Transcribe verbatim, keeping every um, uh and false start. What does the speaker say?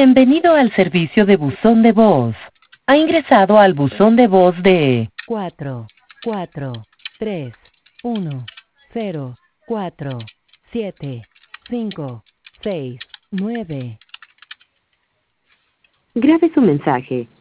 Bienvenido al servicio de buzón de voz. Ha ingresado al buzón de voz de cuatro, cuatro, tres, uno, cero, cuatro, siete, cinco, seis, nueve. Grabe su mensaje.